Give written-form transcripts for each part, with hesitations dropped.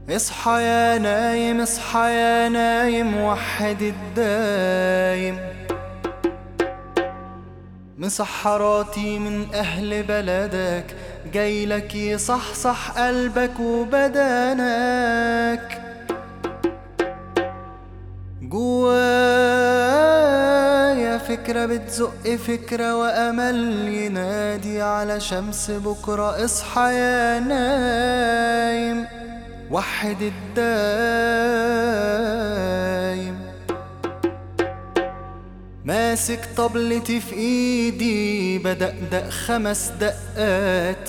اصحى يا نايم، اصحى يا نايم، وحد الدايم. مسحراتي من أهل بلدك جايلك يصحصح قلبك وبدنك. جوايا فكرة بتزق فكرة وأمل ينادي على شمس بكرة. اصحى يا نايم، وحد الدايم. ماسك طبلتي في ايدي بدقدق 5 دقات،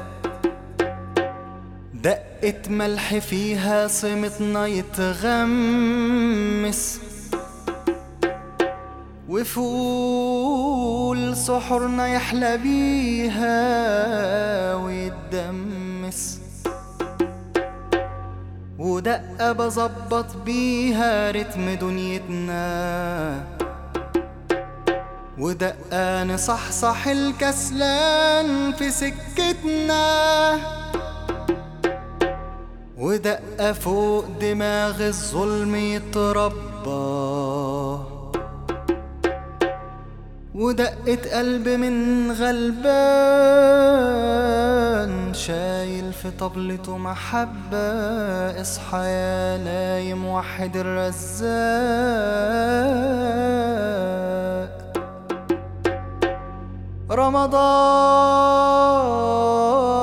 دقة ملح فيها صمتنا يتغمس، وفول سحرنا يحلى بيها ويتدمس، ودقة بظبط بيها رتم دنيتنا، ودقة نصحصح الكسلان في سكتنا، ودقة فوق دماغ الظلم يتربى، ودقة قلب من غلبان شايل في طبلته محبة. اصحى يا نايم، وحد الرزاق. رمضان